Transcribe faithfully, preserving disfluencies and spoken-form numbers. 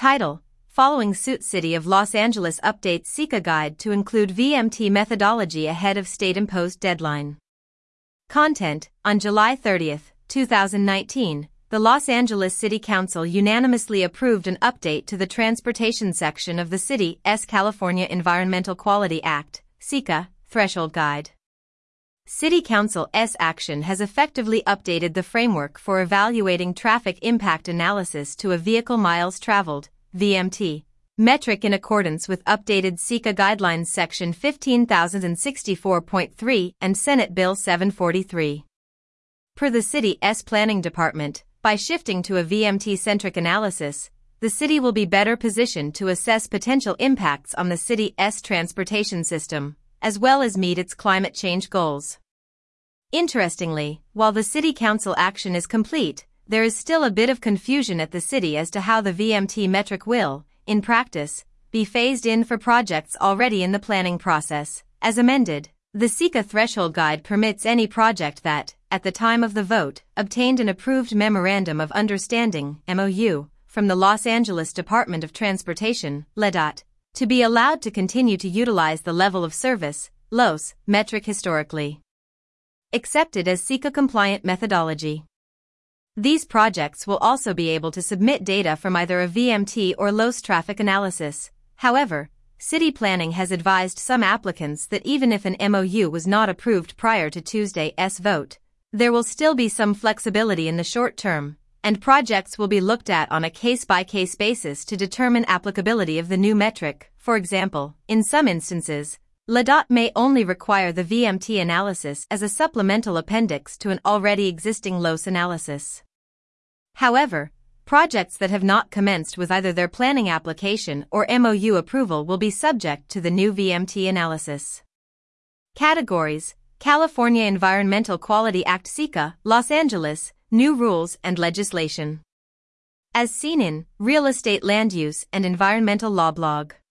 Title: Following suit, City of Los Angeles updates SECA guide to include V M T methodology ahead of state-imposed deadline. Content: On July thirtieth, two thousand nineteen, the Los Angeles City Council unanimously approved an update to the transportation section of the city's California Environmental Quality Act, SECA, Threshold Guide. City Council's action has effectively updated the framework for evaluating traffic impact analysis to a vehicle miles traveled, V M T, metric in accordance with updated SECA Guidelines Section fifteen thousand sixty-four point three and Senate Bill seven forty-three. Per the city's planning department, by shifting to a V M T-centric analysis, the city will be better positioned to assess potential impacts on the city's transportation system, as well as meet its climate change goals. Interestingly, while the City Council action is complete, there is still a bit of confusion at the city as to how the V M T metric will, in practice, be phased in for projects already in the planning process. As amended, the SECA Threshold Guide permits any project that, at the time of the vote, obtained an approved Memorandum of Understanding, M O U, from the Los Angeles Department of Transportation, L A D O T, to be allowed to continue to utilize the level of service, L O S, metric historically accepted as SECA-compliant methodology. These projects will also be able to submit data from either a V M T or L O S traffic analysis. However, city planning has advised some applicants that even if an M O U was not approved prior to Tuesday's vote, there will still be some flexibility in the short term, and projects will be looked at on a case-by-case basis to determine applicability of the new metric. For example, in some instances, L A D O T may only require the V M T analysis as a supplemental appendix to an already existing L O S analysis. However, projects that have not commenced with either their planning application or M O U approval will be subject to the new V M T analysis. Categories: California Environmental Quality Act, SECA, Los Angeles, new rules and legislation. As seen in Real Estate Land Use and Environmental Law blog.